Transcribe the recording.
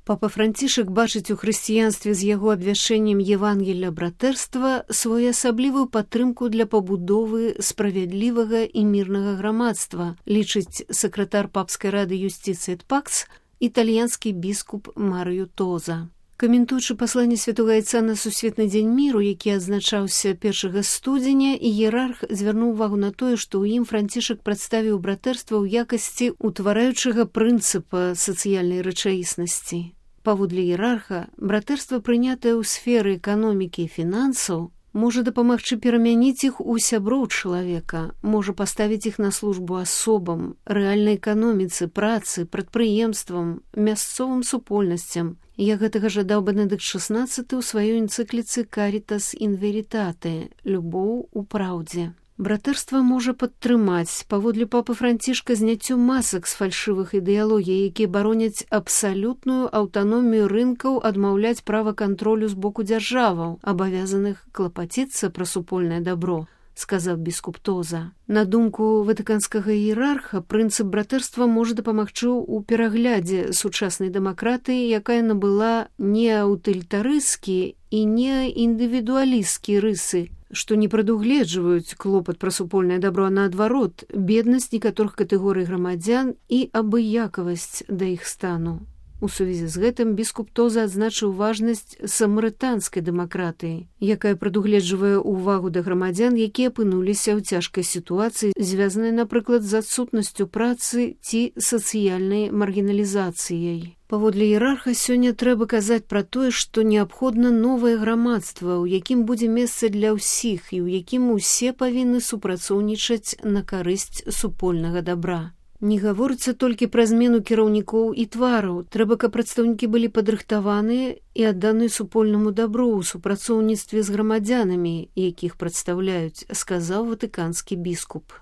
Папа Францішак бачыць у хрысціянстве з яго абвяшчэннем Евангелля братэрства своеасаблівую падтрымку для пабудовы справядлівага і мірнага грамадства, лічыць сакратар папскай рады Юстиции et Pax, італьянскі біскуп Марыё Тоза. Каментуючы пасланне святога Айца на Сусветны дзень міру, які адзначаўся 1 студзеня, іерарх звярнуў увагу на тое, што ў ім Францішак прадставіў братэрства ў якасці утвараючага прынцыпа сацыяльнай рэчаіснасці. Паводле іерарха, братэрства, прынятае ў сферы эканомікі і фінансаў, можа дапамагчы перамяніць іх у сяброў чалавека, можа паставіць іх на службу асобам, рэальнай эканоміцы, працы, прадпрыемствам, мясцовым супольнасцям. Я гэтага жадаў Бенедыкт XVI ў сваёй энцыкліцы «Caritas in veritate» – «Любоў у праўдзе». Братэрства можа падтрымаць, паводле папы Францішка, зняццё масак з фальшывых ідэалогій, якія бароняць абсалютную аўтаномію рынкаў, адмаўляць права кантролю з боку дзяржаваў, абавязаных клапаціцца пра супольнае дабро, сказаў біскуп Тоза. На думку ватыканскага іерарха, прынцып братэрства можа дапамагчы ў пераглядзе сучаснай дэмакратыі, якая набыла не аўтарытарысцкія і не індывідуалісцкія рысы, што не прадугледжваюць клопат пра супольнае дабро, а наадварот, беднасць некаторых катэгорый грамадзян і абыякавасць да іх стану. У сувязі з гэтым біскуп Тоза адзначыў важнасць самарытанскай дэмакратыі, якая прадугледжвае ўвагу да грамадзян, якія апынуліся ў цяжкай сітуацыі, звязанай, напрыклад, з адсутнасцю працы ці сацыяльнай маргіналізацыяй. Паводле іерарха, сёння трэба казаць пра тое, што неабходна новае грамадства, у якім будзе месца для ўсіх і ў якім усе павінны супрацоўнічаць на карысць супольнага дабра. Не гаворыцца толькі пра змену кіраўнікоў і твараў. Трэба, каб прадстаўнікі былі падрыхтаваныя і адданыя супольнаму дабру ў супрацоўніцтве з грамадзянамі, якіх прадстаўляюць, сказаў ватыканскі біскуп.